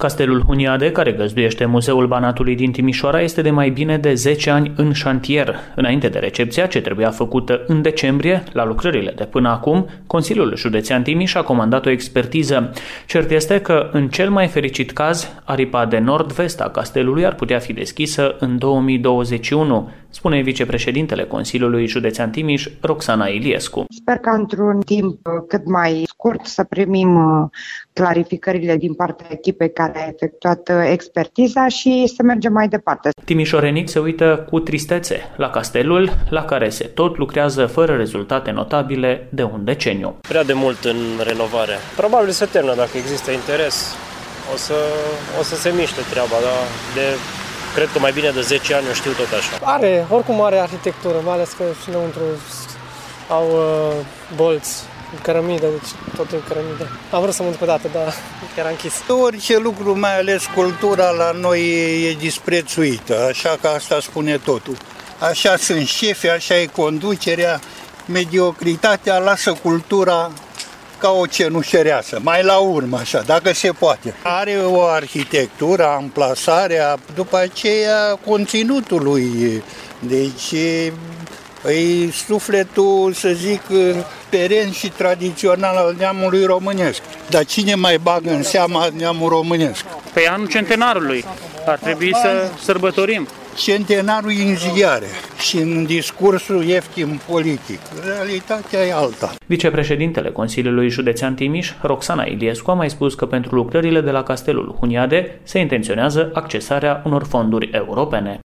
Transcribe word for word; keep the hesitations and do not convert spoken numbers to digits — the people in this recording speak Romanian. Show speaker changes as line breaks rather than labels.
Castelul Huniade, care găzduiește Muzeul Banatului din Timișoara, este de mai bine de zece ani în șantier. Înainte de recepția ce trebuia făcută în decembrie, la lucrările de până acum, Consiliul Județean Timiș a comandat o expertiză. Cert este că, în cel mai fericit caz, aripa de nord-vest a castelului ar putea fi deschisă în două mii douăzeci și unu, spune vicepreședintele Consiliului Județean Timiș, Roxana Iliescu.
Sper că într-un timp cât mai scurt să primim clarificările din partea echipei care a efectuat expertiza și să mergem mai departe.
Timișorenii se uită cu tristețe la castelul, la care se tot lucrează fără rezultate notabile de un deceniu.
Prea de mult în renovare. Probabil se termină dacă există interes. O să, o să se miște treaba, dar de, cred că mai bine de zece ani o știu tot așa.
Are, oricum are arhitectură, mai ales că și înăuntru au uh, bolți, cărămidă, deci tot în cărămidă. Am vrut să mă duc o dată, dar era închis.
Orice lucru, mai ales cultura, la noi e disprețuită, așa că asta spune totul. Așa sunt șefi, așa e conducerea, mediocritatea lasă cultura ca o cenușăreasă, mai la urmă așa, dacă se poate. Are o arhitectură, amplasarea, după aceea conținutul lui, deci e sufletul, să zic, peren și tradițional al neamului românesc. Dar cine mai bagă în seama neamul românesc?
Pe anul centenarului ar trebui să sărbătorim.
Centenarul în ziare și în discursul ieftin politic. Realitatea e alta.
Vicepreședintele Consiliului Județean Timiș, Roxana Iliescu, a mai spus că pentru lucrările de la Castelul Huniade se intenționează accesarea unor fonduri europene.